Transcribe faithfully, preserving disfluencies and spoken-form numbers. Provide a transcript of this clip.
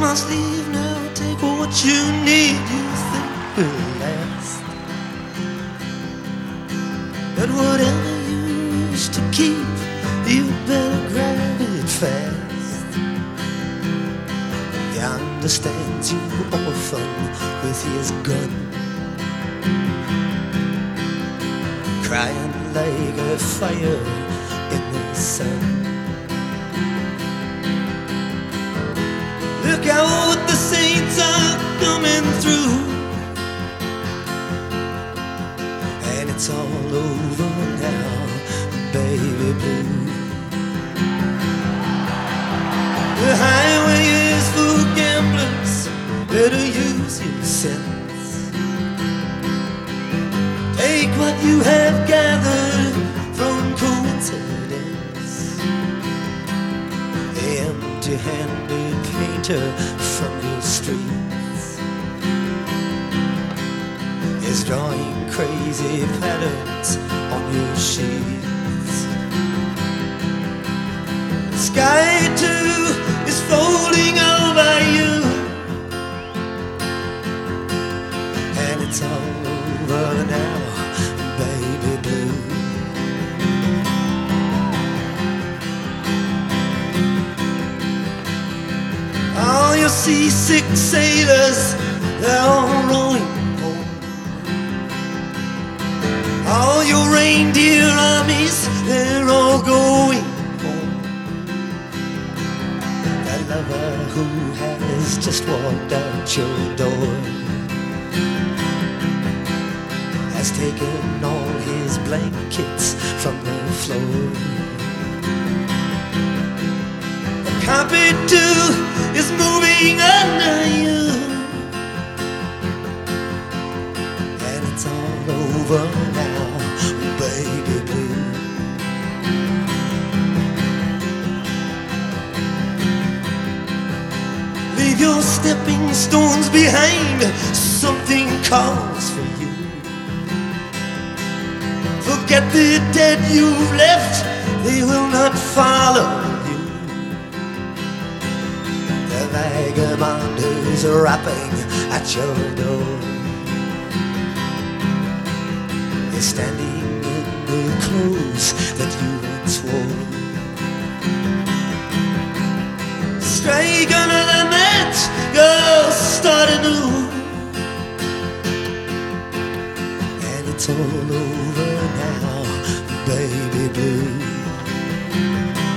must leave now. Take what you need, you think will last. But whatever you wish to keep, you better grab it fast. He understands you orphan with his gun, crying like a fire in the sun. Look out, the saints are coming through, and it's all over now, baby blue. The highway is for gamblers, better use your sense. Take what you have gathered from coincidence. The empty-handed painter from your streets is drawing crazy patterns on your sheets. The sky too is folding over you, and it's all over now, baby blue. All your seasick sailors, they're all rowing home. All your reindeer armies, they're all going home. That lover who has just walked out your door has taken all his blankets from the floor. The carpet too is moving under you, and it's all over now, baby blue. Leave your stepping stones behind, something calls for you. Forget the dead you've left, they will not follow you. The vagabond is rapping at your door. They're standing in the clothes that you once wore. Strike another match, go start anew, and it's all over now, baby blue.